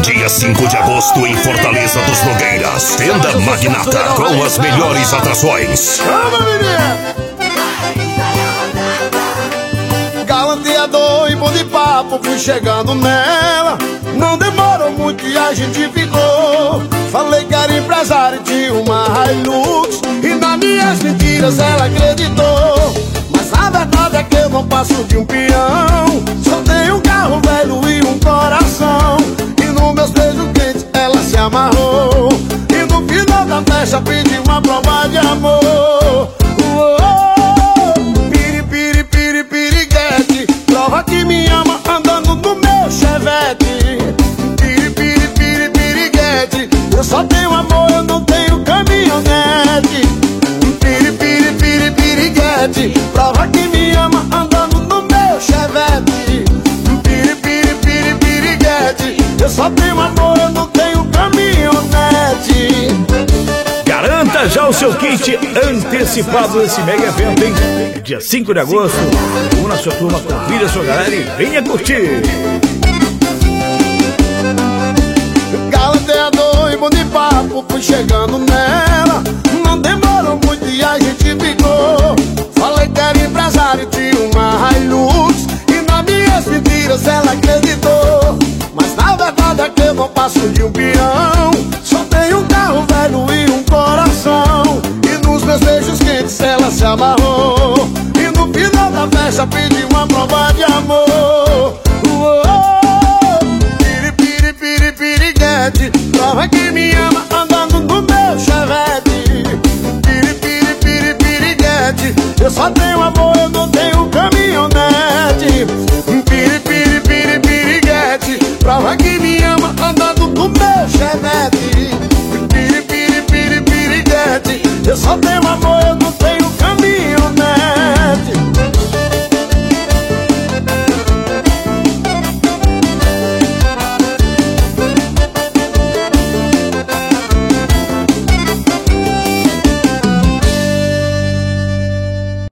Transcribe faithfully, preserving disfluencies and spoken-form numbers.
Dia cinco de agosto em Fortaleza dos Nogueiras. Tenda Magnata com as melhores atrações. Chama, menina! Galanteador e bom de papo, fui chegando nela. Não demorou muito e a gente ficou. Falei que era empresário de uma Hilux, e nas minhas mentiras ela acreditou. Mas a verdade é que eu não passo de um peão. Só tenho um carro velho e um coração. E nos meus beijos quentes ela se amarrou. E no final da festa pediu uma prova de amor. Piri, piri, piri, piriguete, prova que me ama andando no meu Chevette. Piri, piri, piri, piriguete, eu só tenho amor, eu não tenho caminhonete. Piri, piri, piri, piriguete, prova que me ama andando no meu Chevette. Piri, piri, piri, piriguete, eu só tenho amor, eu não tenho caminhonete. Garanta já o seu kit antecipado desse mega evento, hein? Dia cinco de agosto. Una sua turma, convida a sua galera e venha curtir. Galanteador e bom de papo, fui chegando nela. Não demorou muito e a gente ficou. Falei que era empresário de uma Hilux, e nas minhas mentiras ela acreditou. Mas na verdade é que eu não passo de um